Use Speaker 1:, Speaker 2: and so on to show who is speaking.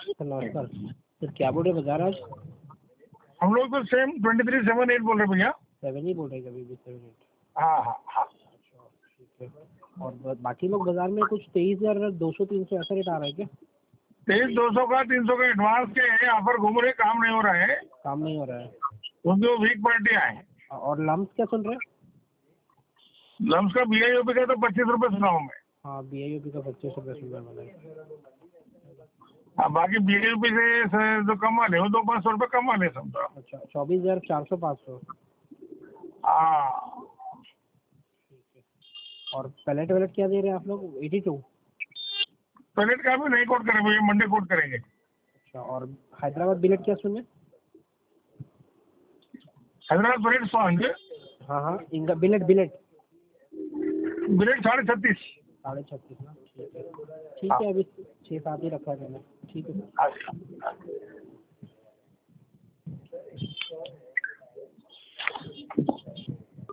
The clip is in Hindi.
Speaker 1: नमस्कार सर, क्या बोल रहे बाजार आज?
Speaker 2: हम लोग तो सेम 2378 बोल रहे भैया।
Speaker 1: 7 ही बोल रहे कभी भी 7।
Speaker 2: हाँ हाँ हाँ।
Speaker 1: अच्छा ठीक है। और बाकी लोग बाजार में कुछ 23,200 300 ऐसा रेट आ रहा है क्या?
Speaker 2: 23,200 का 300 का एडवांस के ऑफर घूम रहे, काम नहीं हो रहा है
Speaker 1: काम नहीं हो रहा है।
Speaker 2: क्योंकि वो वीक पार्टी आए।
Speaker 1: और लम्स क्या सुन रहे हैं?
Speaker 2: लम्स का BIOP का तो 25 रुपये सुना हूँ मैं।
Speaker 1: हाँ BIOP का 25 रुपये सुन रहा मैंने।
Speaker 2: हाँ, बाकी BIOP से जो कम वाले हो 200-500 रुपये कम वाले समझो।
Speaker 1: अच्छा 24,400 500।
Speaker 2: हाँ।
Speaker 1: और पैलेट वैलेट क्या दे रहे हैं आप लोग? 82।
Speaker 2: पैलेट का भी नहीं कोट करें भैया, मंडे कोट करेंगे।
Speaker 1: अच्छा और हैदराबाद बिलेट क्या सुने?
Speaker 2: हैदराबाद पैलेट 100।
Speaker 1: हाँ हाँ इनका बिलेट बिलेट
Speaker 2: बिलेट 36.5।
Speaker 1: 36.5 ना। ठीक है अभी 6-7 ही रखा है मैंने। ठीक है सर।
Speaker 2: अच्छा।